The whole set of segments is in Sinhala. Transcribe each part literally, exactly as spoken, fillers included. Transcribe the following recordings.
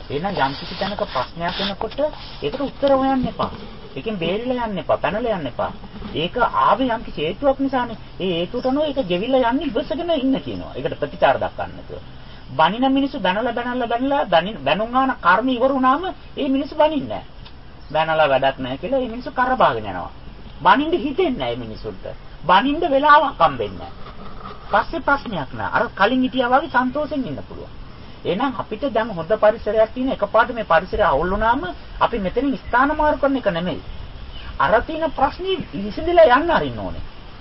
එහෙනම් යම් කිසි තැනක ප්‍රශ්නයක් එනකොට ඒකට උත්තර හොයන්න එපා. ඒකෙන් බේරිලා යන්න එපා, පැනලා යන්න එපා. ඒක ආවේ යම් කිසි හේතුවක් නිසානේ. ඒ හේතුවට අනුව ඒක ගෙවිලා යන්නේ ඉවසගෙන ඉන්න කියනවා. ඒකට ප්‍රතිචාර දක්වන්න නැතුව. බනින මිනිස්සු බනලා බනලා බනලා බැනුම් ආන කර්ම ඉවර වුණාම ඒ මිනිස්සු බනින්නේ නැහැ. බනලා වැඩක් නැහැ කියලා ඒ මිනිස්සු කරබාගෙන යනවා. බනින්න හිතෙන්නේ නැහැ මේ මිනිසුන්ට. බනින්න වෙලාවක් හම්බෙන්නේ නැහැ. පස්සේ ප්‍රශ්නයක් නෑ. අර කලින් හිටියා වගේ සන්තෝෂෙන් ඉන්න පුළුවන්. එහෙනම් අපිට දැන් හොඳ පරිසරයක් තියෙන එකපාරට මේ පරිසරය අවුල් වුණාම අපි මෙතනින් ස්ථාන මාරු කරන එක නෙමෙයි. අර තියෙන ප්‍රශ්නේ විසඳලා යන්න අරින්න ඕනේ.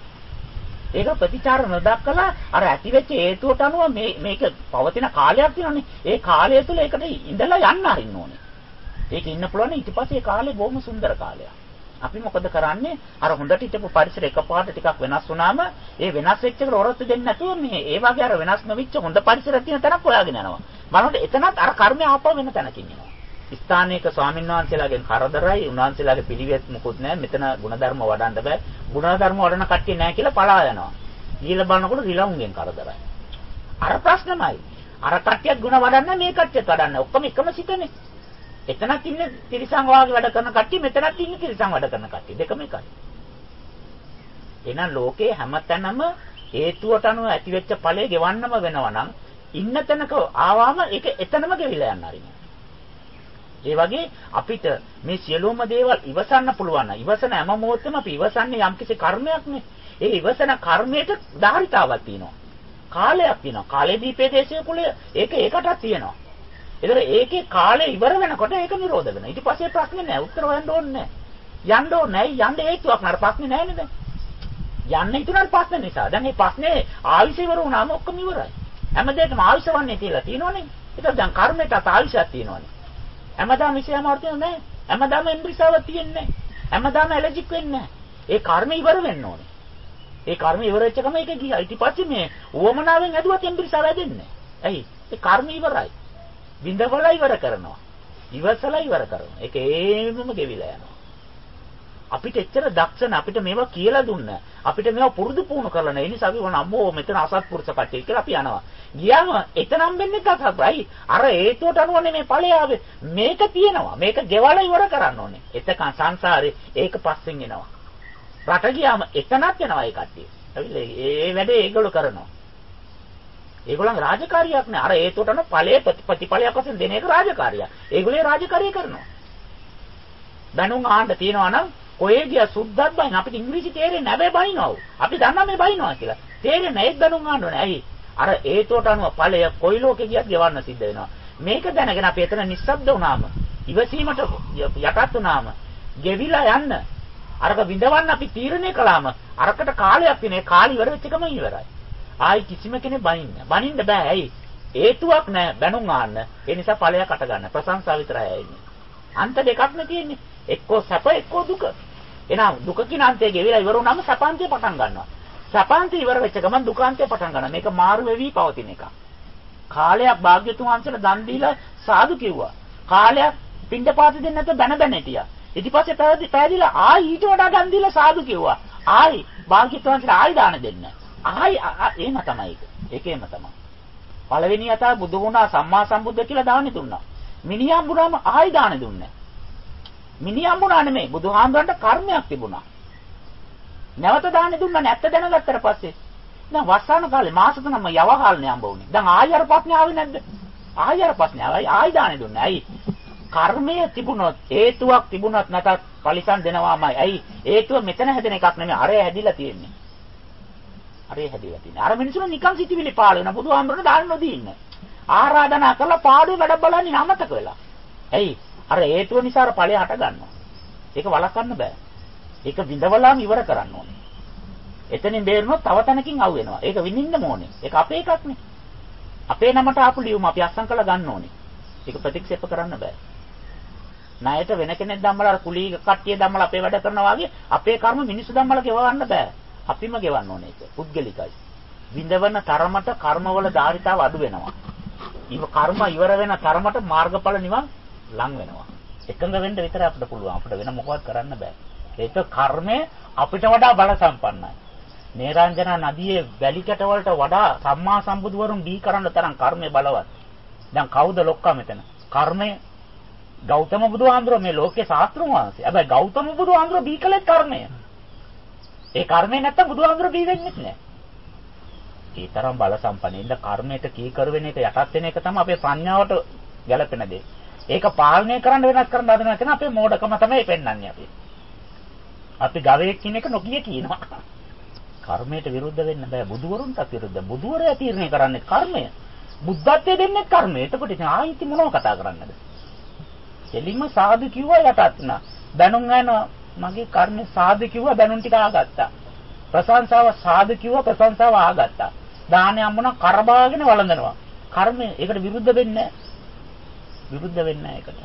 ඒක ප්‍රතිචාර නොදක්කලා අර ඇතිවෙච්ච හේතුවට අනුව මේ මේක පවතින කාලයක් තියෙනනේ. ඒ කාලය තුළ ඒකට ඉඳලා යන්න අරින්න ඕනේ. ඒක ඉන්න පුළුවන් ඊට පස්සේ ඒ කාලේ බොහොම සුන්දර කාලයක්. අපි මොකද කරන්නේ? අර හොඳට හිටපු පරිසර එකපාරට ටිකක් වෙනස් වුණාම ඒ වෙනස් වෙච්ච එකට ඔරොත්තු දෙන්නේ නැතුව මේ ඒ වගේ අර වෙනස් නොවිච්ච හොඳ පරිසරයක් තියෙන තැනක් හොයාගෙන යනවා. බලන්න එතනත් අර කර්මය ආපහු වෙන තැනකින් එනවා. ස්ථානයක ස්වාමීන් වහන්සේලාගෙන් කරදරයි, උන්වහන්සේලාගේ පිළිවෙත් මොකුත් නැහැ. මෙතන ಗುಣධර්ම වඩන්න බෑ. ಗುಣධර්ම වඩන කට්ටිය නැහැ කියලා පලා යනවා. ඊළ බලනකොට රිලවුන්ගෙන් කරදරයි. අර ප්‍රශ්නමයි. අර කට්ටියත් ಗುಣ වඩන්න මේ කට්ටියත් වඩන්න. ඔක්කොම එකම සිතනේ. එතනත් ඉන්නේ තිරිසන් වාගේ වැඩ කරන කට්ටිය, මෙතනත් ඉන්නේ තිරිසන් වැඩ කරන කට්ටිය. දෙකම එකයි. එහෙනම් ලෝකේ හැමතැනම හේතුවට අනුව ඇතිවෙච්ච ඵලය ගෙවන්නම වෙනවා නම් ඉන්න තැනක ආවම ඒක එතනම ගෙවිලා යන්න ආරින්න. ඒ වගේ අපිට මේ සියලුම දේවල් ඉවසන්න පුළුවන් නම් ඉවසන හැම මොහොතෙම අපි ඉවසන්නේ යම්කිසි කර්මයක් නේ. ඒ ඉවසන කර්මයට ධාරිතාවක් තියෙනවා. කාලයක් තියෙනවා. කාලේ දීපේ දේශයේ කුලය ඒක ඒකටත් තියෙනවා. ඒතර ඒකේ කාලය ඉවර වෙනකොට ඒක නිරෝධ වෙනවා. ඊට පස්සේ ප්‍රශ්නේ නැහැ. උත්තර හොයන්න ඕනේ නැහැ. යන්න ඕනේ නැහැ. යන්න හේතුවක් නෑ. ප්‍රශ්නේ නැහැ නේද? යන්න හිතුණාට ප්‍රශ්න නිසා. දැන් මේ ප්‍රශ්නේ ආයුෂ ඉවර වුණාම ඔක්කොම ඉවරයි. හැමදේටම ආයුෂ වන්නේ කියලා තියෙනවනේ. ඒතර දැන් කර්මයටත් ආයුෂයක් තියෙනවනේ. හැමදාම විශේෂම වර්තන නැහැ. හැමදාම එම්බ්‍රිසාවක් තියෙන්නේ නැහැ. හැමදාම ඇලර්ජික් වෙන්නේ නැහැ. ඒ කර්ම ඉවර වෙන්න ඕනේ. ඒ කර්ම ඉවර වෙච්ච ගමන් ඒක ගියා. ඊට පස්සේ මේ උවමනාවෙන් ඇදුවත් එම්බ්‍රිසාව වැදෙන්නේ නැහැ. ඇයි? ඒ කර්ම ඉවරයි. විඳවලා ඉවර කරනවා. ඉවසලා ඉවර කරනවා. ඒක ඒමම ගෙවිලා යනවා. අපිට එච්චර දක්ෂණ අපිට මේවා කියලා දුන්න. අපිට මේවා පුරුදු පුහුණු කරලා නැහැ. ඒ නිසා අපි වුණ අම්මෝ මෙතන අසත්පුරුෂ කට්ටිය කියලා අපි යනවා. ගියාම එතනම් වෙන්නේ කතාවයි. අර හේතුවට අනුවනේ මේ ඵලය ආවේ. මේක තියෙනවා. මේක ගෙවලා ඉවර කරන්න ඕනේ. එතකන් සංසාරේ ඒක පස්සෙන් එනවා. රට ගියාම එතනක් යනවා ඒ කට්ටිය. ඇවිල්ලා ඒ වැඩේ ඒගොල්ලෝ කරනවා. ඒගොල්ලන්ගේ රාජකාරියක් නෑ. අර හේතුවට අනුව ඵලයේ ප්‍රතිඵලයක් වශයෙන් දෙන එක රාජකාරිය. ඒගොල්ලේ රාජකාරිය කරනවා. දැනුම් ආන්න තියනවා නම් ඔය ගිය සුද්දත් බයින් අපිට ඉංග්‍රීසි තේරෙන්නේ නැහැ. හැබැයි බයිනවා. අපි දන්නා මේ බයිනවා කියලා. තේරෙන්නේ නැහැ. ඒක දැනුම් ආන්න ඕනේ. ඇයි? අර හේතුවට අනුව ඵලය කොයි ලෝකේ ගියත් ගෙවන්න සිද්ධ වෙනවා. මේක දැනගෙන අපි එතන නිස්සබ්ද වුණාම, ඉවසීමට යටත් වුණාම, ගෙවිලා යන්න අරක විඳවන්න අපි තීරණය කළාම අරකට කාලයක් තියෙන. කාලය ඉවර වෙච්ච ගමන් ඉවරයි. ආයි කිසිම කෙනෙක් බනින්න. බනින්න බෑ. ඇයි? හේතුවක් නැහැ බැනුම් ආන්න. ඒ නිසා ඵලයක් අට ගන්න. ප්‍රශංසාව විතරයි ඇන්නේ. අන්ත දෙකක් නේ තියෙන්නේ. එක්කෝ සැප එක්කෝ දුක. එහෙනම් දුක කියන අන්තය ගෙවිලා ඉවර වුණාම සැපාන්තය පටන් ගන්නවා. සැපාන්තය ඉවර වෙච්ච ගමන් දුකාන්තය පටන් ගන්නවා. මේක මාරු වෙවි පවතින එක. කාලයක් භාග්‍යතුන් වහන්සේලා දන් දීලා සාදු කිව්වා. කාලයක් පින්ඩපාත දෙන්න නැත්නම් බැන බැන හිටියා. ඊට පස්සේ පැවිදි පැවිදිලා ආයි ඊට වඩා දන් දීලා සාදු කිව්වා. ආයි භාග්‍යතුන් වහන්සේලා ආයි දාන දෙන්න. ආයි එහෙම තමයි ඒක. ඒකේම තමයි. පළවෙනි යථා බුදු වුණා සම්මා සම්බුද්ධ කියලා දානෙ දුන්නා. මිනිහම් බුණාම ආයි දානෙ දුන්නේ. මිනිහම් බුණා නෙමෙයි බුදුහාමුදුරන්ට කර්මයක් තිබුණා. නැවත දානෙ දුන්නා නැත්ත දැනගත්තට පස්සේ දැන් වස්සාන කාලේ මාස තුනක්ම යවහල්නේ හම්බ වුණේ. දැන් ආයි අර ප්‍රශ්නේ ආවේ නැද්ද? ආයි අර ප්‍රශ්නේ ආවයි ආයි දානෙ දුන්නේ. ඇයි? කර්මය තිබුණොත් හේතුවක් තිබුණත් නැතත් පරිසම් දෙනවාමයි. ඇයි? හේතුව මෙතන හැදෙන එකක් නෙමෙයි. අරේ හැදිලා තියෙන්නේ. අරේ හැදිලා තියෙන්නේ. අර මිනිස්සුන් නිකන් සිටිවිලි පාළ වෙන බුදුහාමුදුරනේ දාන නොදී ඉන්නේ. ආරාධනා කරලා පාඩුවේ වැඩ බලන්නේ නැමතක වෙලා. ඇයි? අර හේතුව නිසා අර ඵලය හට ගන්නවා. ඒක වළක්වන්න බෑ. ඒක විඳවලාම ඉවර කරන්න ඕනේ. එතනින් බේරුණොත් තව තැනකින් අවු වෙනවා. ඒක විඳින්න ඕනේ. ඒක අපේ එකක් නේ. අපේ නමට ආපු ලියුම අපි අස්සම් කරලා ගන්න ඕනේ. ඒක ප්‍රතික්ෂේප කරන්න බෑ. ණයට වෙන කෙනෙක් ධම්මලා අර කුලී කට්ටිය ධම්මලා අපේ වැඩ කරනවා වගේ අපේ කර්ම මිනිස්සු ධම්මලා ගෙවවන්න බෑ. අපිම ගෙවන්න ඕනේ ඒක. පුද්ගලිකයි. විඳවන තරමට කර්මවල ධාරිතාව අඩු වෙනවා. ඊව කර්ම ඉවර වෙන තරමට මාර්ගඵල නිවන් ලං වෙනවා. එකඟ වෙන්න විතර අපිට පුළුවන්. අපිට වෙන මොකවත් කරන්න බෑ. ඒක කර්මය අපිට වඩා බල සම්පන්නයි. නේරාංජනා නදියේ වැලි කැට වලට වඩා සම්මා සම්බුදුවරුන් දී කරන්න තරම් කර්මය බලවත්. දැන් කවුද ලොක්කා මෙතන? කර්මය ගෞතම බුදුහාමුදුරුවෝ මේ ලෝකේ ශාස්ත්‍රඥ වහන්සේ. හැබැයි ගෞතම බුදුහාමුදුරුවෝ බී කළේ කර්මය. ඒ කර්මය නැත්තම් බුදුහාමුදුරුවෝ බී වෙන්නේ නැහැ. ඒ තරම් බල සම්පන්නින්ද කර්මයට කී කර වෙන එක යටත් වෙන එක තමයි අපේ ප්‍රඥාවට ගැලපෙන දේ. ඒක පාලනය කරන්න වෙනස් කරන්න හදනවා කියන අපේ මෝඩකම තමයි පෙන්වන්නේ අපි. අපි ගවයෙක් කියන එක නොකිය කියනවා. කර්මයට විරුද්ධ වෙන්න බෑ. බුදුවරුන්ට විරුද්ධ. බුදුවරයා තීරණය කරන්නේ කර්මය. බුද්ධත්වයේ දෙන්නේ කර්මය. එතකොට ඉතින් ආයිති මොනව කතා කරන්නද? එලිම සාදු කිව්වා යටත් නා. බැනුම් යනවා මගේ කර්මේ සාදු කිව්වා බැනුම් ටික ආගත්තා. ප්‍රශංසාව සාදු කිව්වා ප්‍රශංසාව ආගත්තා. දානේ අම්මුණා කරබාගෙන වළඳනවා. කර්මය ඒකට විරුද්ධ වෙන්නේ නැහැ. විරුද්ධ වෙන්නේ නැහැ ඒකට.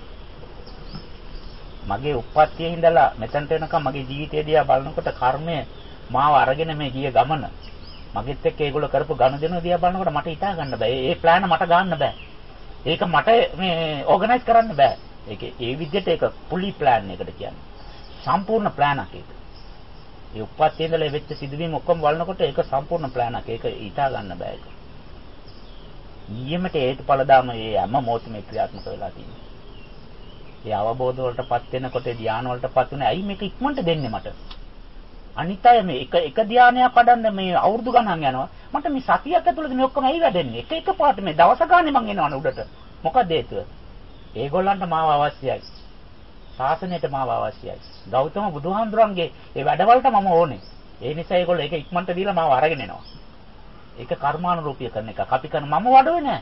මගේ උප්පත්තියේ ඉඳලා මෙතනට එනකම් මගේ ජීවිතය දිහා බලනකොට කර්මය මාව අරගෙන මේ ගිය ගමන මගෙත් එක්ක ඒගොල්ලෝ කරපු ගනුදෙනු දිහා බලනකොට මට හිතා ගන්න බෑ. ඒ ප්ලෑන් මට ගන්න බෑ. ඒක මට මේ ඕගනයිස් කරන්න බෑ. ඒක ඒ විදිහට ඒක පුලි ප්ලෑන් එකට කියන්නේ. සම්පූර්ණ ප්ලෑන් එකක් ඒක. ඒ උප්පත්තියේ ඉඳලා වෙච්ච සිදුවීම් ඔක්කොම බලනකොට ඒක සම්පූර්ණ ප්ලෑන් එකක්. ඒක හිතා ගන්න බෑ ඒක. ඊයමට හේතුඵල දාම මේ හැම මොහොතෙම ක්‍රියාත්මක වෙලා තියෙනවා. ඒ අවබෝධ වලටපත් වෙනකොට ධානය වලටපත් උනේ ඇයි මේක ඉක්මනට දෙන්නේ මට? අනිත් අය මේ එක එක ධානයක් වඩන්න මේ අවුරුදු ගණන් යනවා. මට මේ සතියක් ඇතුළත මේ ඔක්කොම ඇයි වැඩෙන්නේ? එක එක පාට මේ දවස ගානේ මං එනවනේ උඩට. මොකද හේතුව? ඒගොල්ලන්ට මාව අවශ්‍යයි. ශාසනයට මාව අවශ්‍යයි. ගෞතම බුදුහාමුදුරන්ගේ ඒ වැඩවලට මම ඕනේ. ඒ නිසා ඒගොල්ලෝ ඒක ඉක්මනට දීලා මාව අරගෙන එනවා. ඒක කර්මානුරූපී කරන එකක්. අපි කරන මම වඩුවේ නැහැ.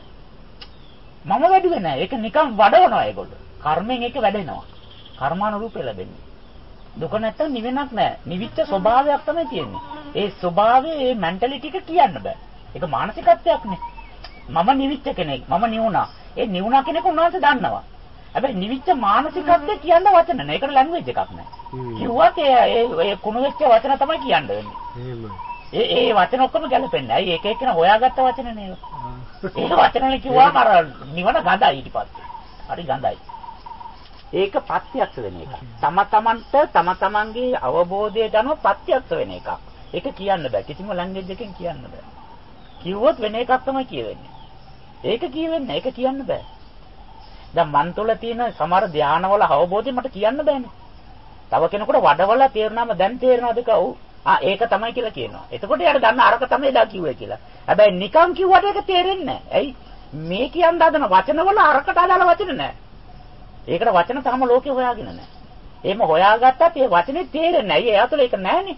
මම වැඩුවේ නැහැ. ඒක නිකන් වඩවනවා ඒගොල්ලෝ. කර්මෙන් ඒක වැඩෙනවා. කර්මානුරූපී ලැබෙන්නේ. දුක නැත්තම් නිවෙනක් නැහැ. නිවිච්ච ස්වභාවයක් තමයි තියෙන්නේ. ඒ ස්වභාවයේ ඒ මෙන්ටැලිටි එක කියන්න බෑ. ඒක මානසිකත්වයක් නේ. මම නිවිච්ච කෙනෙක්. මම නිවුණා. ඒ නිවුණා කෙනෙක් උන්වහන්සේ දන්නවා. හැබැයි නිවිච්ච මානසිකත්වයේ කියන්න වචන නැහැ. ඒකට ලැන්ග්වේජ් එකක් නැහැ. කිව්වත් ඒ ඒ කුණු වෙච්ච වචන තමයි කියන්න වෙන්නේ. එහෙමයි. ඒ ඒ වචන ඔක්කොම ගැලපෙන්නේ. අයි එක එකන හොයාගත්ත වචන නේද? ඒ වචන වල කිව්වම අර නිවන ගඳයි ඊට පස්සේ. හරි ගඳයි. ඒක ප්‍රත්‍යක්ෂ වෙන එක. තම තමන්ට තම තමන්ගේ අවබෝධයට අනුව ප්‍රත්‍යක්ෂ වෙන එකක්. ඒක කියන්න බෑ. කිසිම ලැන්ග්වේජ් එකකින් කියන්න බෑ. කිව්වොත් වෙන එකක් තමයි කියවෙන්නේ. ඒක කියවෙන්නේ. ඒක කියන්න බෑ. දැන් මන් තුළ තියෙන සමහර ධානවල අවබෝධය මට කියන්න බෑනේ. තව කෙනෙකුට වඩවලා තේරුණාම දැන් තේරෙනවද කවු? ආ ඒක තමයි කියලා කියනවා. එතකොට යාර දන්න අරක තමයි දා කිව්වේ කියලා. හැබැයි නිකන් කිව්වට ඒක තේරෙන්නේ නැහැ. ඇයි? මේ කියන්න හදන වචනවල අරකට අදාළ වචන නැහැ. ඒකට වචන තාම ලෝකේ හොයාගෙන නැහැ. එහෙම හොයාගත්තත් ඒ වචනේ තේරෙන්නේ නැහැ. එයා තුළ ඒක නැහැනේ.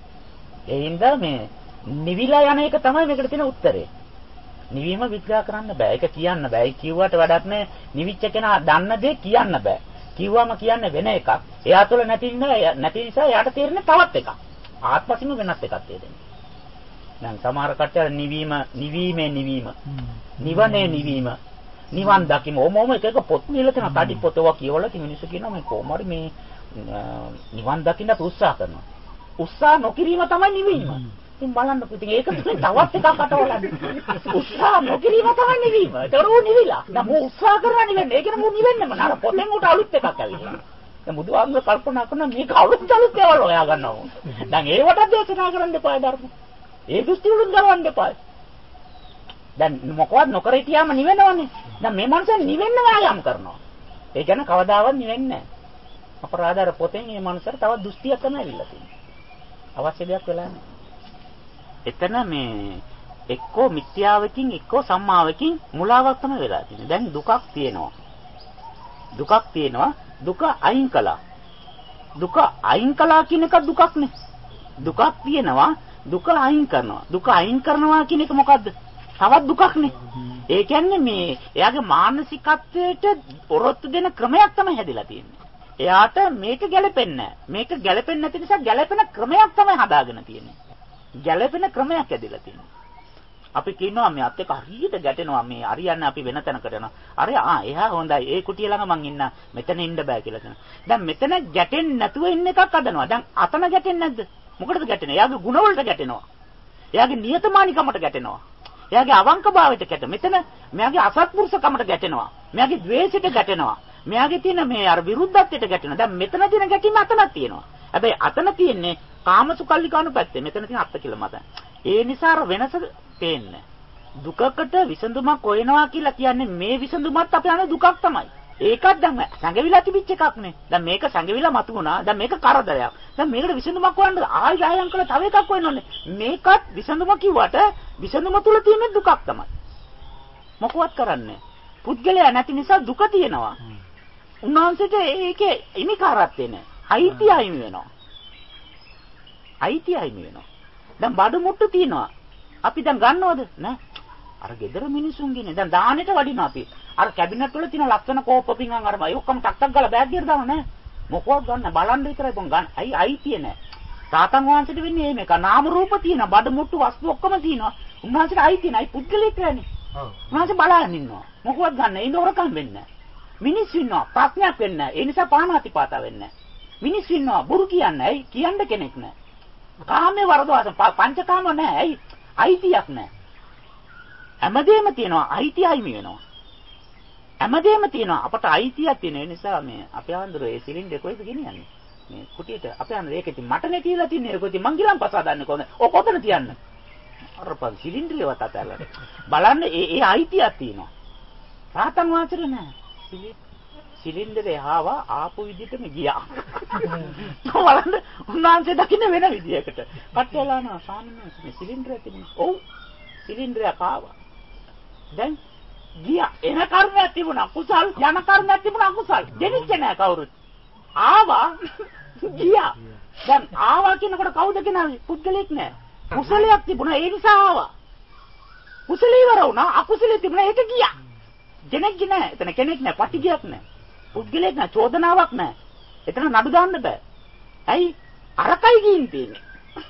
ඒ හින්දා මේ නිවිලා යන එක තමයි මේකට තියෙන උත්තරේ. නිවීම විග්‍රහ කරන්න බෑ. ඒක කියන්න බෑ. ඒ කිව්වට වැඩක් නැහැ. නිවිච්ච කෙනා දන්න දේ කියන්න බෑ. කිව්වම කියන්නේ වෙන එකක්. එයා තුළ නැති නැති නිසා එයාට තේරෙන්නේ තවත් එකක්. ආත්මසින්ම වෙනස් එකක් තේරෙන්නේ. දැන් සමහර කට්ටිය නිවීම, නිවීමේ නිවීම, නිවනේ නිවීම, නිවන් දකිම ඕමෝම එක එක පොත් ලියලා තියෙන කඩි පොතව කියවලා ඉතින් මිනිස්සු කියනවා මේ කොහොම හරි මේ නිවන් දකින්නත් උත්සාහ කරනවා. උත්සාහ නොකිරීම තමයි නිවීම. ඉතින් බලන්නකො ඉතින් ඒක තුනේ තවත් එකක් අටවලන්නේ. උත්සාහ නොකිරීම තමයි නිවීම. ඒතර ඌ නිවිලා. දැන් මූ උත්සාහ කරලා නිවෙන්නේ. ඒක නේ මූ නිවෙන්නම නෑ. අර පොතෙන් උට අලුත් එකක් ඇවිල්ලා. දැන් බුදුහාමුදුර කල්පනා කරනවා මේක අලුත් අලුත් ඒවා හොයා ගන්නවා. දැන් ඒවට දේශනා කරන්න එපා ධර්ම. ඒ දෘෂ්ටි වලින් ගලවන්න එපා. දැන් මොකවත් නොකර හිටියාම නිවෙනවනේ. දැන් මේ මනුස්සයා නිවෙන්න වෑයම් කරනවා. ඒ කියන්නේ කවදාවත් නිවෙන්නේ නැහැ. අපරාධාර පොතෙන් මේ මනුස්සයාට තවත් දෘෂ්ටියක් තමයි ඇවිල්ලා තියෙන්නේ. අවශ්‍ය දෙයක් වෙලා නැහැ. එතන මේ එක්කෝ මිත්‍යාවකින් එක්කෝ සම්මාවකින් මුලාවක් තමයි වෙලා තියෙන්නේ. දැන් දුකක් තියෙනවා. දුකක් තියෙනවා. දුක අයින් කළා. දුක අයින් කළා කියන එක දුකක් නේ. දුකක් තියෙනවා. දුක අයින් කරනවා. දුක අයින් කරනවා කියන එක මොකද්ද? තවත් දුකක් නේ. ඒ කියන්නේ මේ එයාගේ මානසිකත්වයට ඔරොත්තු දෙන ක්‍රමයක් තමයි හැදිලා තියෙන්නේ. එයාට මේක ගැලපෙන්නේ නැහැ. මේක ගැලපෙන්නේ නැති නිසා ගැලපෙන ක්‍රමයක් තමයි හදාගෙන තියෙන්නේ. ගැලපෙන ක්‍රමයක් ඇදලා තියෙනවා. අපි කියනවා මේ අත් එක හරියට ගැටෙනවා මේ හරියන්නේ අපි වෙන තැනකට යනවා. අර ආ එහා හොඳයි. ඒ කුටිය ළඟ මං ඉන්න. මෙතන ඉන්න බෑ කියලා කියනවා. දැන් මෙතන ගැටෙන්නේ නැතුව ඉන්න එකක් හදනවා. දැන් අතන ගැටෙන්නේ නැද්ද? මොකටද ගැටෙන්නේ? එයාගේ ಗುಣ වලට ගැටෙනවා. එයාගේ නියතමානිකමට ගැටෙනවා. එයාගේ අවංකභාවයට ගැටෙනවා. මෙතන මෙයාගේ අසත්පුරුෂකමට ගැටෙනවා. මෙයාගේ ද්වේෂයට ගැටෙනවා. මෙයාගේ තියෙන මේ අර විරුද්ධත්වයට ගැටෙනවා. දැන් මෙතන තියෙන ගැටීම අතනක් තියෙනවා. හැබැයි අතන තියෙන්නේ කාමසුකල්ලිකාණු පැත්තේ. මෙතන තියෙන අත්ත කියලා මත. ඒ නිසා අර වෙනස පේන්නේ. දුකකට විසඳුමක් හොයනවා කියලා කියන්නේ මේ විසඳුමත් අපේ අන දුකක් තමයි. ඒකත් දැන් සංගවිලා තිබිච්ච එකක් නේ. දැන් මේක සංගවිලා මතු වුණා. දැන් මේක කරදරයක්. දැන් මේකට විසඳුමක් හොයන්න ආයි ආයම් කළා තව එකක් හොයන්න ඕනේ. මේකත් විසඳුම කිව්වට විසඳුම තුල තියෙන දුකක් තමයි. මොකවත් කරන්නේ. පුද්ගලයා නැති නිසා දුක තියෙනවා. උන්වහන්සේට ඒකේ ඉනිකාරත්වේ නැහැ. අයිතිය අයිමි වෙනවා. අයිතිය අයිමි වෙනවා. දැන් බඩු මුට්ටු තියෙනවා. අපි දැන් ගන්නවද? නෑ. අර ගෙදර මිනිසුන්ගේනේ. දැන් දානෙට වඩිනවා අපි. අර කැබිනට් වල තියෙන ලස්සන කෝප්ප පිංගන් අර ඒ ඔක්කොම ටක් ටක් ගාලා බෑග් එකට දානවා නෑ. මොකවත් ගන්න බලන්න විතරයි පොන් ගන්න. අයි අයිතිය නෑ. තාතන් වහන්සේට වෙන්නේ මේක. නාම රූප තියෙන බඩු මුට්ටු වස්තු ඔක්කොම තියෙනවා. උන්වහන්සේට අයිතිය නෑ. පුද්ගලෙක් නෑනේ. ඔව්. උන්වහන්සේ බලන්න ඉන්නවා. මොකවත් ගන්න. ඒ නෝරකම් වෙන්නේ නෑ. මිනිස්සු ඉන්නවා. ප්‍රශ්නයක් වෙන්නේ නෑ. ඒ නිසා පානාතිපාතා වෙන්නේ නෑ. මිනිස්සු ඉන්නවා. බුරු කියන්නේ. ඇයි කියන්න කෙනෙක් නෑ. කාමයේ වරදවාස පංචකාම නෑ. ඇයි අයිතියක් නෑ. හැමදේම තියෙනවා අයිතිය අයිමි වෙනවා. හැමදේම තියෙනවා අපට අයිතියක් තියෙන නිසා මේ අපේ ආන්දරේ ඒ සිලින්ඩර් කොහෙද ගෙනියන්නේ? මේ කුටියට අපේ ආන්දරේ ඒක ඉතින් මටනේ කියලා තින්නේ. ඒක ඉතින් මං ගිලන් පසාදන්නේ කොහොමද? ඔක කොතන තියන්න? අර පන් සිලින්ඩරේවත් අතල්ලා. බලන්න ඒ ඒ අයිතියක් තියෙනවා. රාතන් වාචරේ නෑ. සිලින්ඩරේ ආවා ආපු විදිහටම ගියා. බලන්න උන්වහන්සේ දකින්න වෙන විදියකට. කට්ටයලා නා සාමාන්‍ය මේ සිලින්ඩරේ තිබුණා. ඔව් සිලින්ඩරයක් ආවා. දැන් ගියා. එන කර්මයක් තිබුණා කුසල්, යන කර්මයක් තිබුණා අකුසල්. දෙනිච්ච නෑ කවුරුත්. ආවා ගියා. දැන් ආවා කියනකොට කවුද කෙනාවේ? පුද්ගලෙක් නෑ. කුසලයක් තිබුණා ඒ නිසා ආවා. කුසලී ඉවර වුණා අකුසලී තිබුණා ඒක ගියා. දෙනෙක් නෑ. එතන කෙනෙක් නෑ. පටිගයක් නෑ. පුද්ගලෙක් නෑ. චෝදනාවක් නෑ. එතන නඩු දාන්න බෑ. ඇයි? අරකයි ගින් තියෙන්නේ.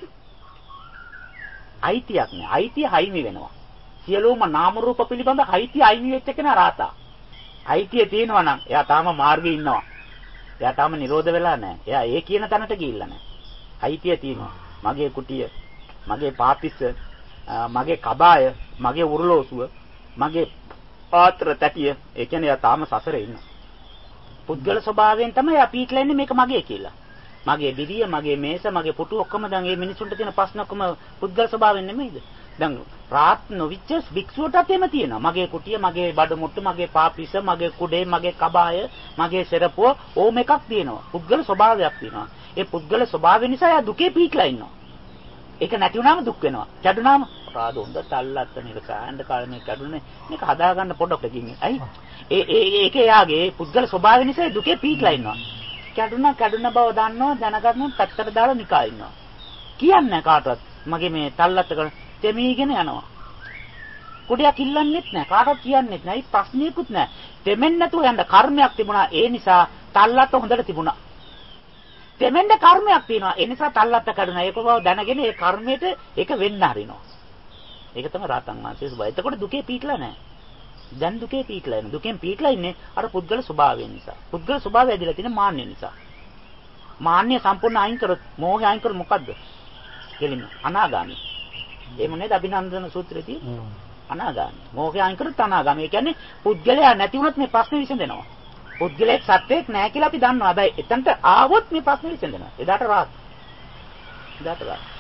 අයිතියක් නෑ. අයිතිය හයිමි වෙනවා. සියලුම නාම රූප පිළිබඳ අයිතිය අයිමි වෙච්ච කෙනා රාතා. අයිතිය තියෙනවා නම් එයා තාම මාර්ගේ ඉන්නවා. එයා තාම නිරෝධ වෙලා නෑ. එයා ඒ කියන තැනට ගිහිල්ලා නෑ. අයිතිය තියෙනවා. මගේ කුටිය, මගේ පාපිස්ස, මගේ කබාය, මගේ උරුලෝසුව, මගේ පාත්‍ර තැටිය. ඒ කියන්නේ එයා තාම සසරේ ඉන්නවා. පුද්ගල ස්වභාවයෙන් තමයි එයා පීట్లా ඉන්නේ මේක මගේ කියලා. මගේ බිරිය, මගේ මේස, මගේ පුටු ඔක්කොම දැන් මේ මිනිසුන්ට තියෙන ප්‍රශ්න ඔක්කොම පුද්ගල ස්වභාවයෙන් නෙමෙයිද? දැන් රාත් නොවිච්ච භික්ෂුවටත් එම තියෙනවා. මගේ කුටිය, මගේ බඩු මුට්ටු, මගේ පාපිස, මගේ කුඩේ, මගේ කබාය, මගේ සෙරපුව ඕම එකක් තියෙනවා. පුද්ගල ස්වභාවයක් තියෙනවා. ඒ පුද්ගල ස්වභාවය නිසා එයා දුකේ පීట్లా ඉන්නවා. ඒක නැති වුණාම දුක් වෙනවා. කැඩුනාම රාද හොඳ තල්ලත් නේද සෑහඳ කාලේ මේ කැඩුනේ. මේක හදාගන්න පොඩක් ගිහින්. ඇයි? ඒ ඒ ඒක එයාගේ පුද්ගල ස්වභාවය නිසා දුකේ පීట్లా ඉන්නවා. කැඩුනා කැඩුන බව දන්නවා දැනගන්න පැත්තට දාලා නිකා ඉන්නවා. කියන්නේ කාටවත් මගේ මේ තල්ලත් කර දෙමීගෙන යනවා. කුඩයක් ඉල්ලන්නෙත් නැහැ. කාටවත් කියන්නෙත් නැහැ. ප්‍රශ්නයකුත් නැහැ. දෙමෙන් නැතුව යන්න කර්මයක් තිබුණා. ඒ නිසා තල්ලත් හොඳට තිබුණා. දෙමෙන්ද කර්මයක් තියෙනවා. ඒ නිසා තල්ලත් කැඩුනා. ඒක බව දැනගෙන ඒ කර්මයට ඒක වෙන්න හරිනවා. ඒක තමයි රාතන් වහන්සේ සුභයි. එතකොට දුකේ පීట్లా නැහැ. දැන් දුකේ පීట్లా ඉන්නේ. දුකෙන් පීట్లా ඉන්නේ අර පුද්ගල ස්වභාවය නිසා. පුද්ගල ස්වභාවය ඇදලා තියෙන මාන්නය නිසා. මාන්නය සම්පූර්ණ අයින් කරොත්, මෝහය අයින් කරොත් මොකද්ද? කෙලින්ම අනාගාමී. එහෙම නේද අභිනන්දන සූත්‍රයේදී? අනාගාමී. මෝහය අයින් කරොත් අනාගාමී. ඒ කියන්නේ පුද්ගලයා නැති වුණොත් මේ ප්‍රශ්නේ විසඳෙනවා. පුද්ගලයෙක් සත්‍යයක් නැහැ කියලා අපි දන්නවා. හැබැයි එතනට ආවොත් මේ ප්‍රශ්නේ විසඳෙනවා. එදාට රාත්. එදාට රාත්.